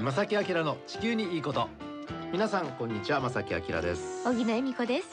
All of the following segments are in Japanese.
正木明の地球にいいこと。皆さんこんにちは、正木明です。 小木野恵美子です。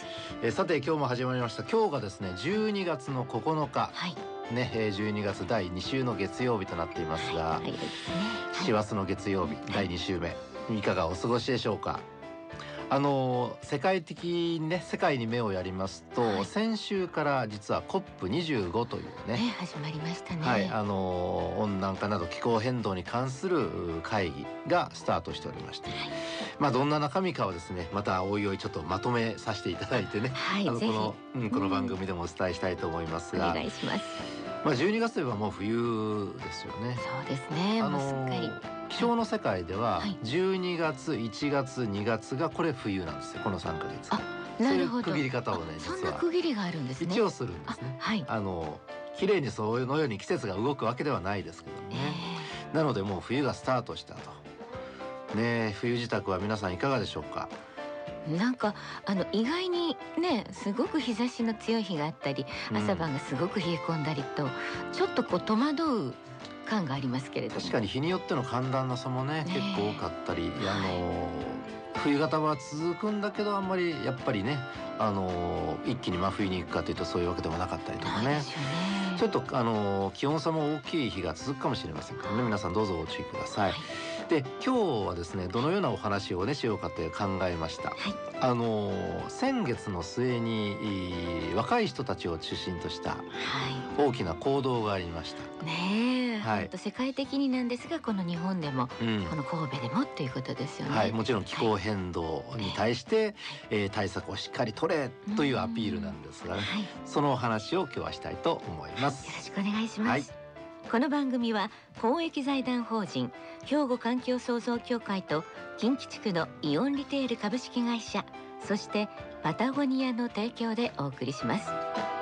さて今日も始まりました。今日がですね12月の9日、 はいね、12月第2週の月曜日となっていますが、 はい、ですね。 師走の月曜日、第2週目、いかがお過ごしでしょうか。世界的にね、世界に目をやりますと、先週から実は COP25 というね、 始まりましたね。 はい、温暖化など気候変動に関する会議がスタートしておりまして、どんな中身かはですね、またおいおいちょっとまとめさせていただいてね、 ぜひこの番組でもお伝えしたいと思いますが、 お願いします。 12月といえばもう冬ですよね。 そうですね、もうすっかり気象の世界では12月、1月、2月がこれ冬なんですよ、この3ヶ月。 なるほど。 そういう区切り方をね、 そんな区切りがあるんですね。 一応するんですね。綺麗にそのように季節が動くわけではないですけどもね、なのでもう冬がスタートしたとね。冬支度は皆さんいかがでしょうか。 なんか意外にね、すごく日差しの強い日があったり、朝晩がすごく冷え込んだりと、ちょっとこう戸惑う感がありますけれども、 確かに日によっての寒暖の差もね結構多かったり、冬型は続くんだけど、あんまりやっぱりね、一気に真冬に行くかというとそういうわけでもなかったりとかね、ちょっと気温差も大きい日が続くかもしれませんけどね、皆さんどうぞご注意ください。で今日はですね、どのようなお話をねしようかと考えました。先月の末に若い人たちを中心とした大きな行動がありましたね。本当世界的になんですが、この日本でも、この神戸でもということですよね。 もちろん気候変動に対して、対策をしっかり取れというアピールなんですが、そのお話を今日はしたいと思います。 よろしくお願いします。この番組は公益財団法人兵庫環境創造協会と近畿地区のイオンリテール株式会社、そしてパタゴニアの提供でお送りします。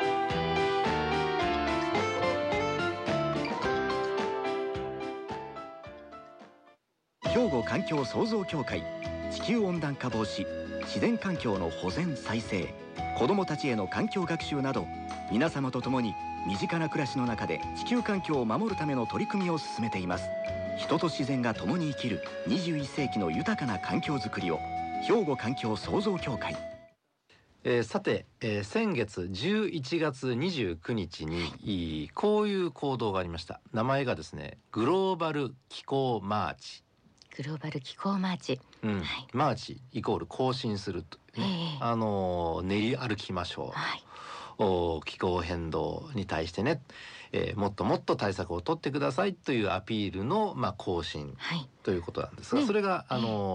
兵庫環境創造協会、地球温暖化防止、自然環境の保全再生、子どもたちへの環境学習など、皆様と共に身近な暮らしの中で地球環境を守るための取り組みを進めています。人と自然が共に生きる21世紀の豊かな環境づくりを、兵庫環境創造協会。 さて、先月11月29日にこういう行動がありました。名前がですね、グローバル気候マーチ。 グローバル気候マーチ、 マーチイコール更新すると、練り歩きましょう、気候変動に対してね、もっともっと対策を取ってくださいというアピールの、更新ということなんですが、それが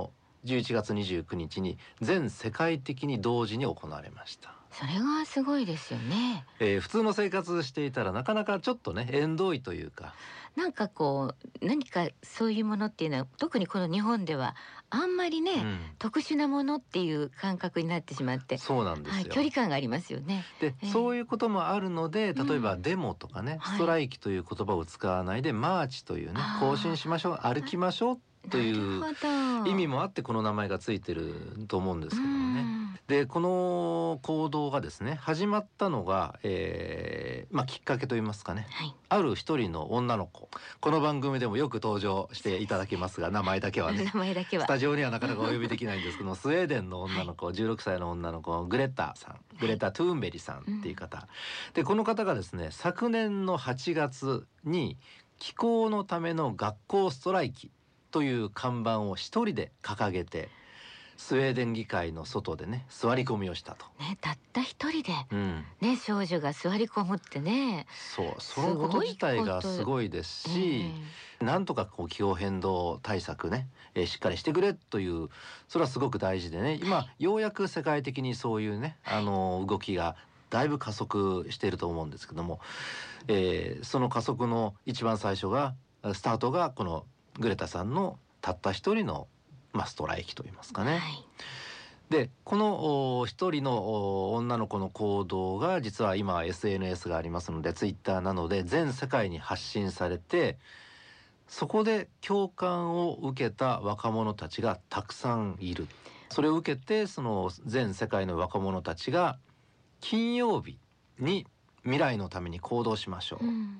11月29日に全世界的に同時に行われました。 それがすごいですよね。 普通の生活していたらなかなかちょっとね縁遠いというか、 なんかこう何かそういうものっていうのは、特にこの日本ではあんまりね、特殊なものっていう感覚になってしまって、 そうなんですよ、 距離感がありますよね。 で、そういうこともあるので、例えばデモとかね、ストライキという言葉を使わないでマーチというね、更新しましょう、歩きましょうという意味もあってこの名前がついてると思うんですけどもね。でこの行動がですね始まったのが、きっかけといいますかね、ある一人の女の子、この番組でもよく登場していただきますが、名前だけはねスタジオにはなかなかお呼びできないんですけどスウェーデンの女の子、16歳の女の子、グレタさん、グレタ・トゥーンベリさんっていう方、でこの方がですね、昨年の8月に気候のための学校ストライキという看板を一人で掲げて、スウェーデン議会の外でね座り込みをしたと、 たった一人で、少女が座り込むってね、 そのこと自体がすごいですし、なんとかこう気候変動対策ね、しっかりしてくれという、それはすごく大事でね、今ようやく世界的にそういうね、動きがだいぶ加速していると思うんですけども、その加速の一番最初がスタートがこのグレタさんのたった一人のストライキといいますかね、でこの一人の女の子の行動が実は今 SNS がありますので、ツイッターなので全世界に発信されて、そこで共感を受けた若者たちがたくさんいる。それを受けてその全世界の若者たちが金曜日に未来のために行動しましょう、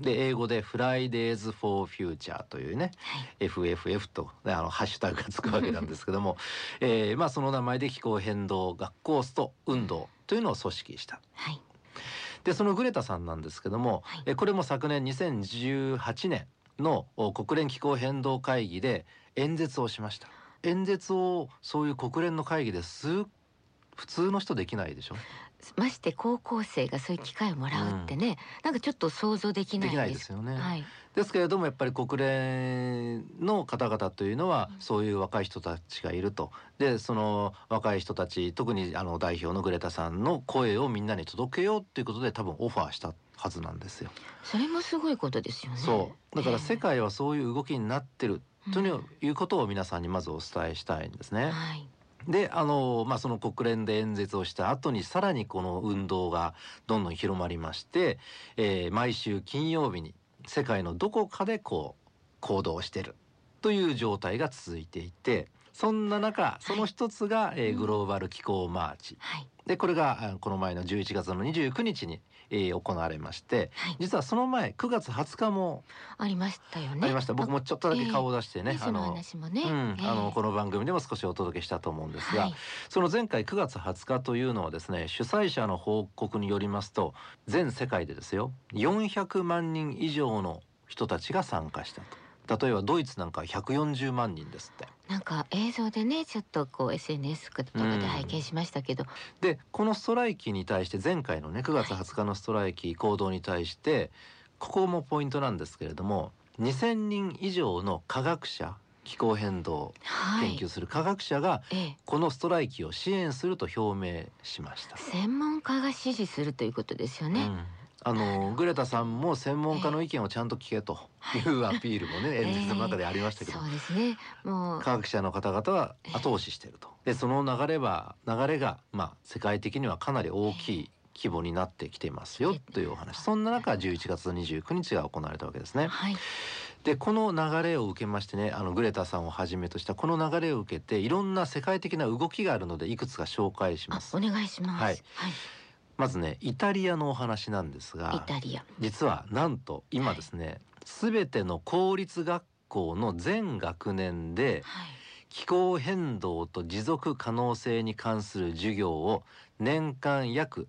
で英語で Fridays for Future というね、FFF とハッシュタグがつくわけなんですけども、まあその名前で気候変動学校スト運動というのを組織した。でそのグレタさんなんですけども、これも昨年2018年の国連気候変動会議で演説をしました。演説をそういう国連の会議普通の人できないでしょ。 まして高校生がそういう機会をもらうってね、なんかちょっと想像できないですよね。ですけれどもやっぱり国連の方々というのはそういう若い人たちがいると。でその若い人たち、特に代表のグレタさんの声をみんなに届けようということで多分オファーしたはずなんですよ。 それもすごいことですよね。 そうだから世界はそういう動きになってるということを皆さんにまずお伝えしたいんですね。でまあ、その国連で演説をした後にさらにこの運動がどんどん広まりまして、毎週金曜日に世界のどこかでこう行動してるという状態が続いていて、そんな中その一つが、グローバル気候マーチ、でこれがこの前の11月の29日に行われまして、実はその前9月20日もありましたよね。 ありました。僕もちょっとだけ顔を出してね、 その話もね、 この番組でも少しお届けしたと思うんですが、その前回9月20日というのはですね、主催者の報告によりますと全世界でですよ400万人以上の人たちが参加したと。例えばドイツなんか140万人ですって。 なんか映像でねちょっとこう SNS とかで拝見しましたけど、 でこのストライキに対して前回のね9月20日のストライキ行動に対して、ここもポイントなんですけれども、2000人以上の科学者、気候変動を研究する科学者がこのストライキを支援すると表明しました。 専門家が支持するということですよね。 グレタさんも専門家の意見をちゃんと聞けというアピールもね、演説の中でありましたけど、 そうですね、もう科学者の方々は後押ししていると。でその流れが、まあ、世界的にはかなり大きい規模になってきていますよというお話。そんな中11月29日が行われたわけですね。でこの流れを受けましてね、グレタさんをはじめとしたこの流れを受けていろんな世界的な動きがあるのでいくつか紹介します。 お願いします。 まずねイタリアのお話なんですが、 イタリア実はなんと今ですね、全ての公立学校の全学年で気候変動と持続可能性に関する授業を年間約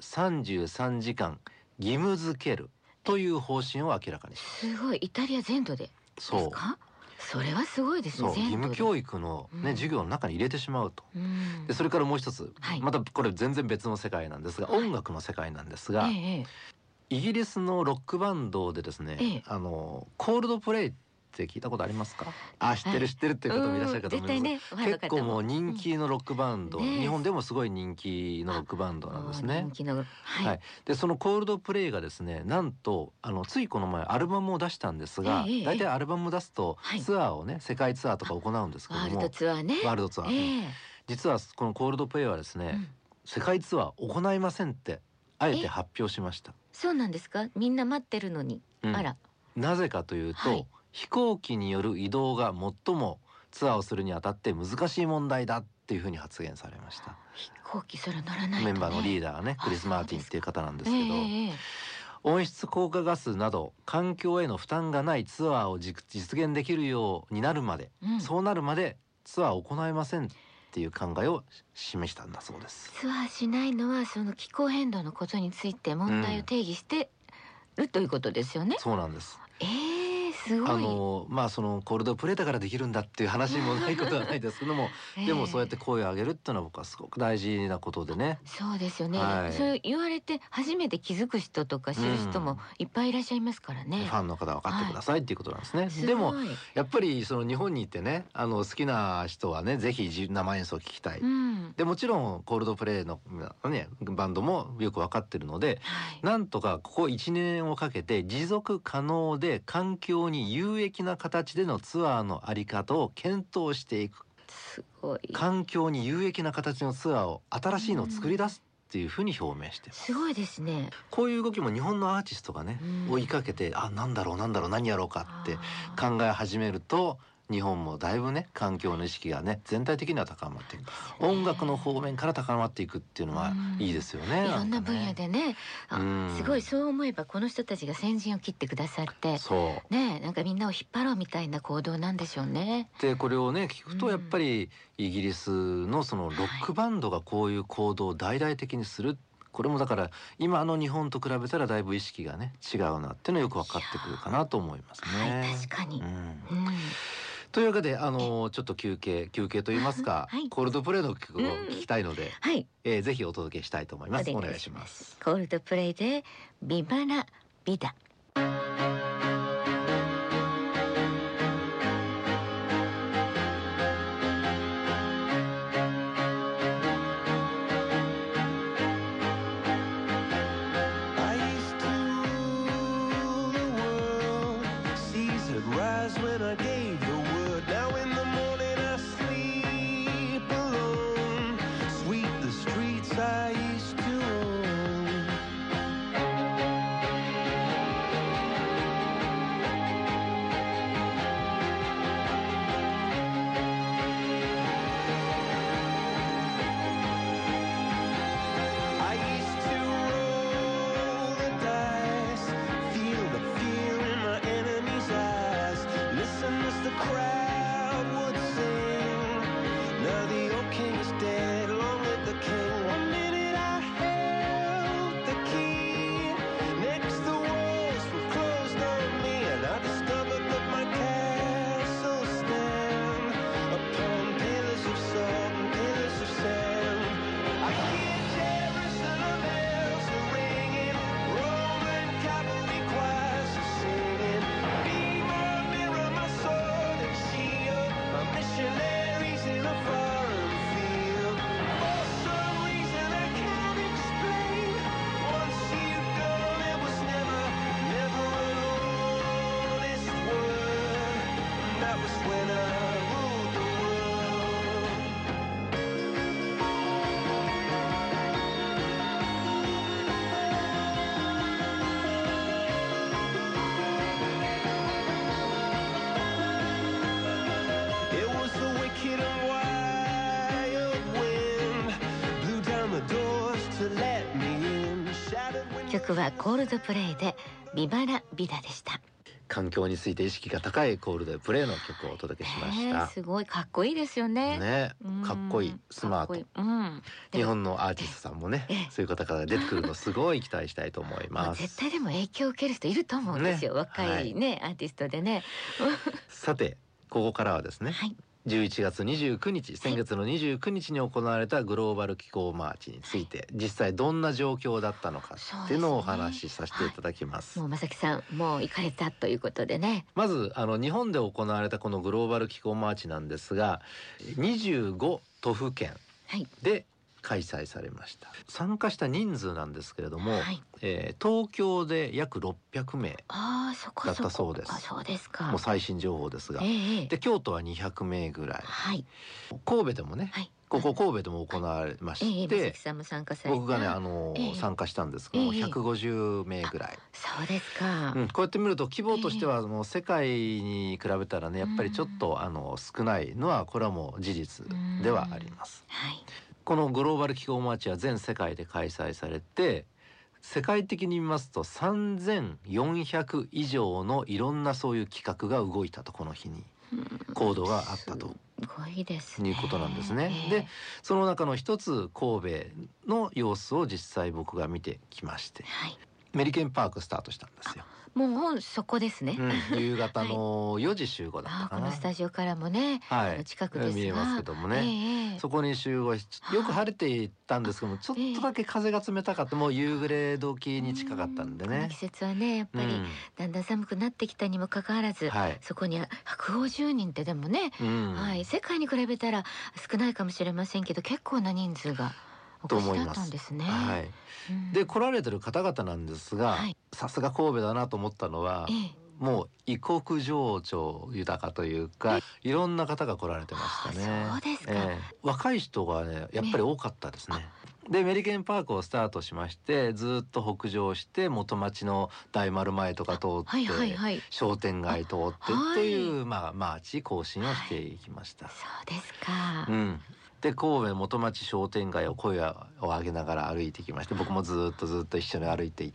33時間義務付けるという方針を明らかにします。 すごい、イタリア全土でですか？それはすごいですね。 義務教育の、授業の中に入れてしまうと。でそれからもう一つ、またこれ全然別の世界なんですが、音楽の世界なんですが、イギリスのロックバンドでですね、コールドプレイって聞いたことありますか？知ってるっていう方もいらっしゃるかと思います。結構もう人気のロックバンド、日本でもすごい人気のロックバンドなんですね。でそのコールドプレイがですね、なんとついこの前アルバムを出したんですが、大体アルバムを出すとツアーをね、世界ツアーとか行うんですけども、 ワールドツアーね、 ワールドツアー、実はこのコールドプレイはですね、世界ツアー行いませんってあえて発表しました。 そうなんですか？みんな待ってるのに、あら。 なぜかというと、飛行機による移動が最もツアーをするにあたって難しい問題だっていうふうに発言されました。 飛行機それ乗らないとね。 メンバーのリーダーがね、クリス・マーティンっていう方なんですけど、温室効果ガスなど環境への負担がないツアーを実現できるようになるまで、そうなるまでツアーを行いませんっていう考えを示したんだそうです。 ツアーしないのはその気候変動のことについて問題を定義してるということですよね。 そうなんです。 すごい。 まあそのコールドプレイだからできるんだっていう話もないことはないですけども、でもそうやって声を上げるっていうのは僕はすごく大事なことでね。 そうですよね、そう言われて初めて気づく人とか知る人もいっぱいいらっしゃいますからね。 ファンの方は分かってくださいっていうことなんですね。でもやっぱりその日本に行ってね、好きな人はねぜひ生演奏を聴きたい、でもちろんコールドプレイの、ね、バンドもよく分かってるので、なんとかここ1年をかけて持続可能で環境に有益な形でのツアーのあり方を検討していく。 すごい。 環境に有益な形のツアーを新しいのを作り出すっていうふうに表明してます。 すごいですね。 こういう動きも日本のアーティストがね、追いかけてなんだろう何やろうかって考え始めると日本もだいぶね環境の意識がね全体的には高まっていく、音楽の方面から高まっていくっていうのはいいですよね。 いろんな分野でね、すごいそう思えばこの人たちが先陣を切ってくださってそうね、なんかみんなを引っ張ろうみたいな行動なんでしょうね。 でこれをね聞くとやっぱりイギリスのそのロックバンドがこういう行動を大々的にする、これもだから今の日本と比べたらだいぶ意識がね違うなっていうのはよく分かってくるかなと思いますね。 はい、確かに、 というわけでちょっと休憩といいますか、 はい、 コールドプレイの曲を聞きたいので、 はい、 ぜひお届けしたいと思います。お願いします。 コールドプレイでビバラビダ。曲はコールドプレイでビバラビダでした。 環境について意識が高いコールドプレイの曲をお届けしました。 すごいかっこいいですよね。 ね、かっこいい、スマート。日本のアーティストさんもね、そういう方から出てくるのすごい期待したいと思います。 絶対でも影響を受ける人いると思うんですよ。若いね、アーティストでね。 さて、ここからはですね。11月29日、先月の29日に行われたグローバル気候マーチについて、実際どんな状況だったのかっていうのをお話しさせていただきます。 もう正木さんもう行かれたということでね。 まず日本で行われたこのグローバル気候マーチなんですが、25都府県で開催されました。参加した人数なんですけれども、東京で約600名だったそうです。 そうですか。 もう最新情報ですが、で京都は200名ぐらい、神戸でもね、ここ神戸でも行われまして、僕がね参加したんですけど、150名ぐらい。 そうですか。 こうやって見ると規模としてはもう世界に比べたらね、やっぱりちょっと少ないのはこれはもう事実ではあります。このグローバル気候マーチは全世界で開催されて、世界的に見ますと3400以上のいろんなそういう企画が動いたと、この日に行動があったということなんですね。でその中の一つ神戸の様子を実際僕が見てきまして、メリケンパークスタートしたんですよ。 もうそこですね。 夕方の4時集合だったかな。 このスタジオからもね、近くですが見えますけどもね、そこに集合し、よく晴れていたんですけども、ちょっとだけ風が冷たかった。もう夕暮れ時に近かったんでね。 季節はねやっぱりだんだん寒くなってきたにもかかわらず、そこに150人ってでもね、世界に比べたら少ないかもしれませんけど、結構な人数がお越しだったんですね。で来られてる方々なんですが、さすが神戸だなと思ったのは、もう異国情緒豊かというか、いろんな方が来られてましたね。 そうですか。 若い人がねやっぱり多かったですね。 でメリケンパークをスタートしまして、ずっと北上して元町の大丸前とか通って、商店街通ってっていう、マーチ行進をしていきました。 そうですか。 で神戸元町商店街を声を上げながら歩いてきまして、僕もずっと一緒に歩いていって。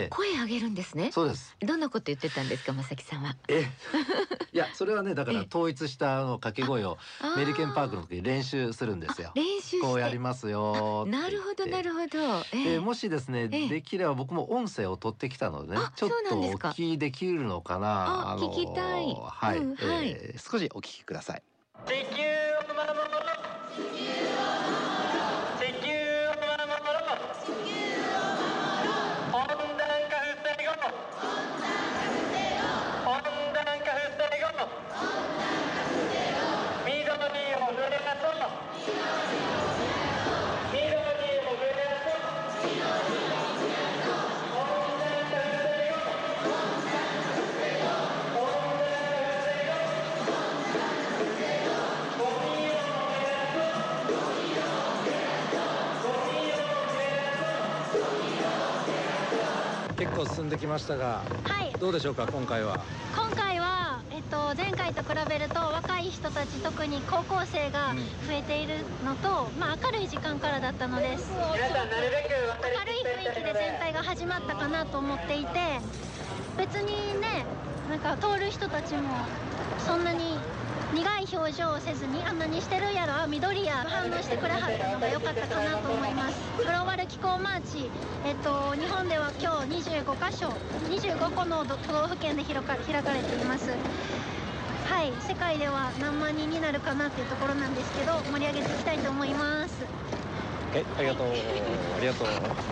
声上げるんですね。 そうです。 どんなこと言ってたんですか、正木さんは。 いやそれはね、だから統一した掛け声をメリケンパークの時に練習するんですよ。 練習してこうやりますよって言って。 なるほどなるほど。 でもしですね、できれば僕も音声を取ってきたのでね、ちょっとお聞きできるのかな。 聞きたい。 はい、少しお聞きください。 地球を守ろう、地球を守ろう、温暖化防ごう、温暖化防ごう、緑を触れ合そう、緑を触れ合そう、温暖化防ごう、温暖化防ごう、ゴミを減らそう、ゴミを結構進んできましたが、どうでしょうか今回は。 今回は、前回と比べると若い人たち、特に高校生が増えているのと、明るい時間からだったのです。 皆さんなるべく明るい雰囲気で全体が始まったかなと思っていて、別にね、なんか通る人たちもそんなに苦い表情をせずに、あんなにしてるやろ、緑や反応してくれはったのが良かったかなと思います。グローバル気候マーチ、日本では今日25カ所、25個の都道府県で開かれています。はい、世界では何万人になるかなっていうところなんですけど、盛り上げていきたいと思います。 ありがとう、ありがとう。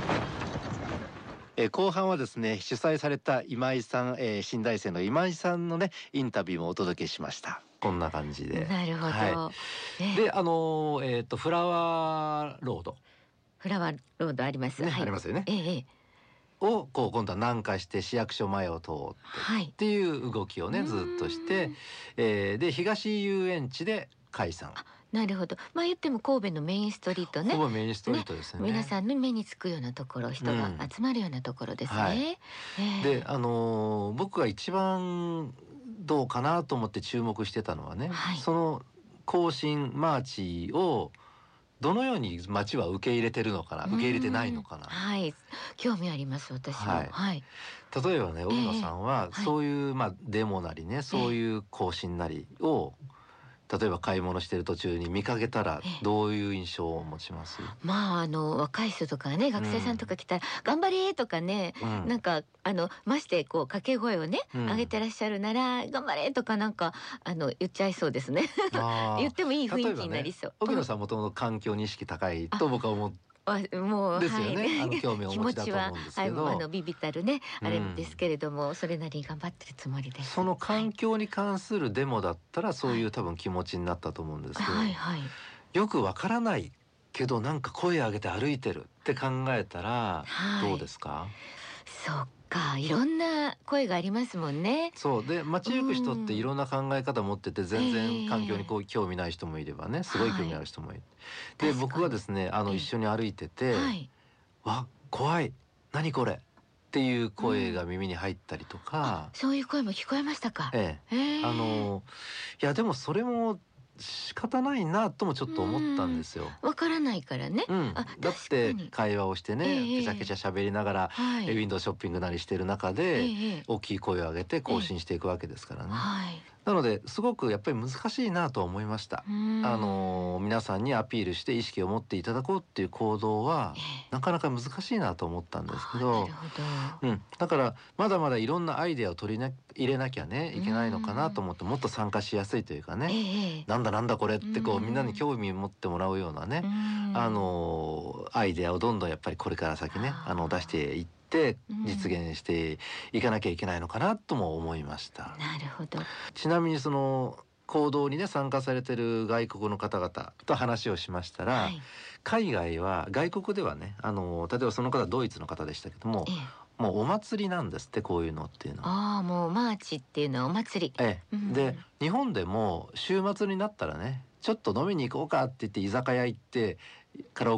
後半はですね、主催された今井さん、新大生の今井さんのねインタビューもお届けしました。こんな感じで。 なるほど。 でフラワーロード。 フラワーロードありますね。 ありますよね。をこう今度は南下して市役所前を通ってっていう動きをねずっとして、で東遊園地で解散。 なるほど。言っても神戸のメインストリートね。 ほぼメインストリートですね。 皆さんの目につくようなところ、人が集まるようなところですね。 で僕が一番どうかなと思って注目してたのはね、その行進マーチをどのように町は受け入れてるのかな、受け入れてないのかな。 興味あります私も。 例えばね、荻野さんはそういうデモなりね、そういう行進なりを例えば買い物してる途中に見かけたらどういう印象を持ちます？ 若い人とかね、学生さんとか来たら頑張れとかね、なんかましてこう掛け声をね、上げてらっしゃるなら頑張れとかなんか言っちゃいそうですね。言ってもいい雰囲気になりそう。 荻野さんもともと環境に意識高いと僕は思ってもうですよね。興味をお持ちだと思うんですけど、 ビビたるねあれですけれども、それなりに頑張ってるつもりです。 その環境に関するデモだったらそういう多分気持ちになったと思うんですけど、よくわからないけどなんか声上げて歩いてるって考えたらどうですか？ そっか、いろんな声がありますもんね。 そうで、街行く人っていろんな考え方持ってて、全然環境にこう興味ない人もいればね、すごい興味ある人もいる。で僕はですね一緒に歩いてて、わ怖い、何これっていう声が耳に入ったりとか、 そういう声も聞こえましたか？ いやでもそれも仕方ないなともちょっと思ったんですよ。 わからないからね。 だって会話をしてね、けちゃけちゃ喋りながらウィンドウショッピングなりしてる中で大きい声を上げて更新していくわけですからね。なのですごくやっぱり難しいなと思いました。皆さんにアピールして意識を持っていただこうっていう行動はなかなか難しいなと思ったんですけど、だからまだまだいろんなアイデアを入れなきゃねいけないのかなと思って、もっと参加しやすいというかね、なんだこれってこうみんなに興味を持ってもらうようなね、アイデアをどんどんやっぱりこれから先ね出していって実現していかなきゃいけないのかなとも思いました。 なるほど。 ちなみにその行動にね参加されてる外国の方々と話をしましたら、海外は外国ではね例えばその方ドイツの方でしたけども、もうお祭りなんですって、こういうのっていうのは。 もうマーチっていうのはお祭り。 で日本でも週末になったらね、ちょっと飲みに行こうかって言って居酒屋行ってカラオケ行っ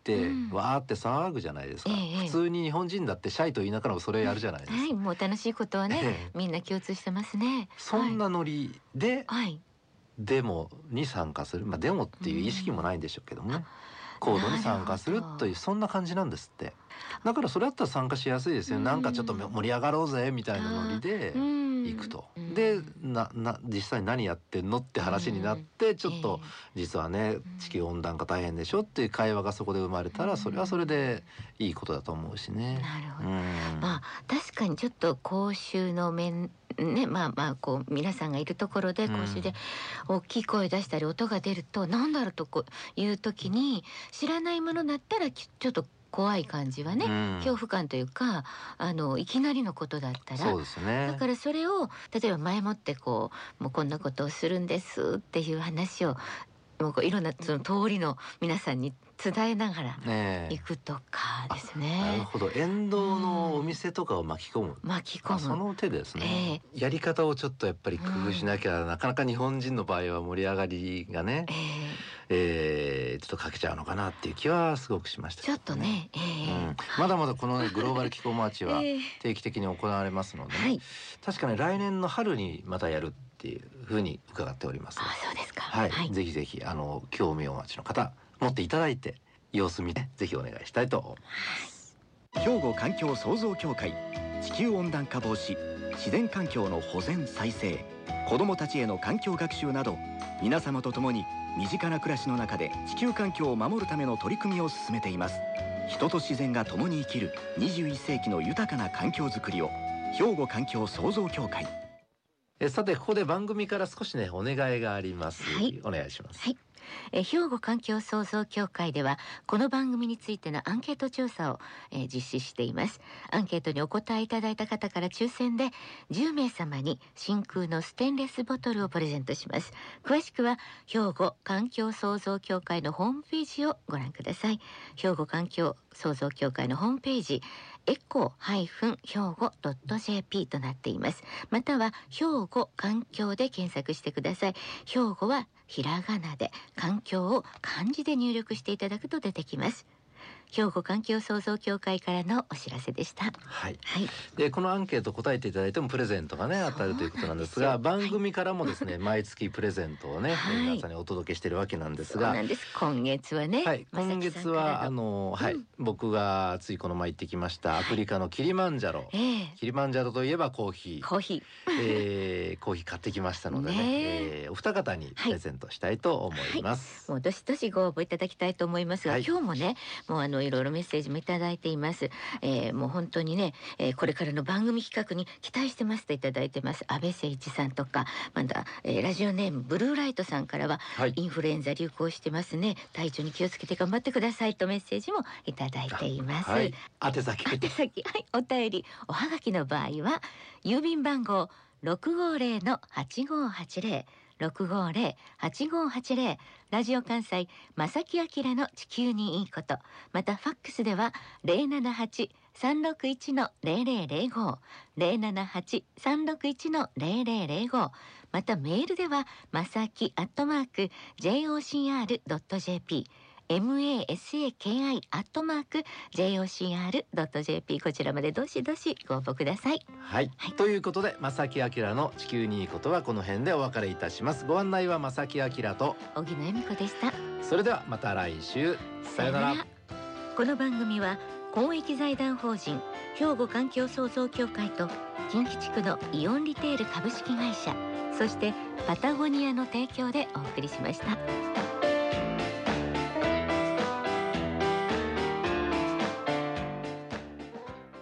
て、わーって騒ぐじゃないですか、普通に日本人だってシャイと言いながらもそれやるじゃないですか、 はい、もう楽しいことはね、みんな共通してますね。 そんなノリで、デモに参加する、デモっていう意識もないんでしょうけどもね、行動に参加するというそんな感じなんですって。だからそれだったら参加しやすいですよ、なんかちょっと盛り上がろうぜみたいなノリで行くと。で実際何やってんのって話になって、ちょっと実はね地球温暖化大変でしょっていう会話がそこで生まれたら、それはそれでいいことだと思うしね。 なるほど、確かにちょっと公衆の面ね、こう皆さんがいるところで公衆で大きい声出したり音が出ると、なんだろうとこういう時に知らないものだったらちょっと怖い感じはね、恐怖感というか、いきなりのことだったら、 そうですね。 だからそれを例えば前もってもうこんなことをするんですっていう話をもういろんなその通りの皆さんに伝えながら行くとかですね。 なるほど、沿道のお店とかを巻き込む、その手ですね、やり方をちょっとやっぱり工夫しなきゃ、なかなか日本人の場合は盛り上がりがね、ちょっと欠けちゃうのかなっていう気はすごくしましたけどね。 ちょっとね、 まだまだこの、グローバル気候マーチは定期的に行われますので、確かに来年の春にまたやるっていうふうに伺っております。 そうですか。 ぜひぜひ興味をお持ちの方持っていただいて様子見てぜひお願いしたいと思います。 兵庫環境創造協会、地球温暖化防止、自然環境の保全再生、子どもたちへの環境学習など、皆様と共に身近な暮らしの中で地球環境を守るための取り組みを進めています。人と自然が共に生きる21世紀の豊かな環境づくりを、兵庫環境創造協会。 さてここで番組から少しねお願いがあります。お願いします。 兵庫環境創造協会ではこの番組についてのアンケート調査を、実施しています。アンケートにお答えいただいた方から抽選で10名様に真空のステンレスボトルをプレゼントします。詳しくは兵庫環境創造協会のホームページをご覧ください。兵庫環境創造協会のホームページ、エコ-兵庫.jp となっています。または兵庫環境で検索してください。兵庫はひらがなで、環境を漢字で入力していただくと出てきます。兵庫環境創造協会からのお知らせでした。 でこのアンケート答えていただいてもプレゼントがね当たるということなんですが、番組からもですね、毎月プレゼントをね、皆さんにお届けしているわけなんですが、 そうなんです。今月はね、 今月は僕がついこの前行ってきましたアフリカのキリマンジャロ、キリマンジャロといえばコーヒー買ってきましたのでね、お二方にプレゼントしたいと思います。 もうどしどしご応募いただきたいと思いますが、今日もねもういろいろメッセージもいただいています。もう本当にね、これからの番組企画に期待してますといただいてます。安倍誠一さんとか、まだ、ラジオネームブルーライトさんからは、インフルエンザ流行してますね、体調に気をつけて頑張ってくださいとメッセージもいただいています。宛先、お便りおはがきの場合は郵便番号650-8580 650-8580、ラジオ関西正木明の地球にいいこと、またファックスでは 078-361-0005 078-361-0005、またメールではまさき@jocr.jp masaki@jocr.jp、 こちらまでどしどしご応募ください。 ということで正木明の地球にいいことはこの辺でお別れいたします。ご案内は正木明と荻野恵美子でした。 それではまた来週、さよなら。 この番組は公益財団法人兵庫環境創造協会と近畿地区のイオンリテール株式会社、そしてパタゴニアの提供でお送りしました。